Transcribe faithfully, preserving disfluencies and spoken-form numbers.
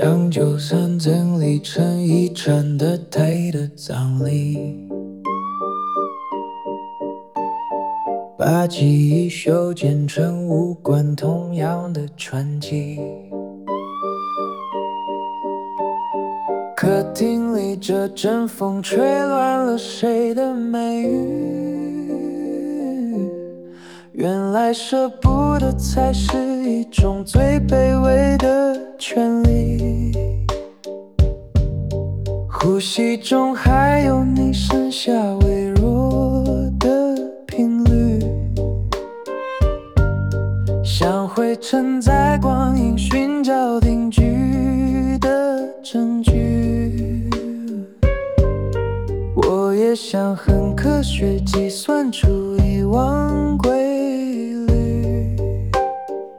将就算整理成一场的太的葬礼，把记忆修剪成无关痛痒的传奇。客厅里这阵风吹乱了谁的美语，原来舍不得才是一种最卑微的权利。呼吸中还有你剩下微弱的频率，像灰尘在光影寻找定居的证据。我也想很科学计算出遗忘规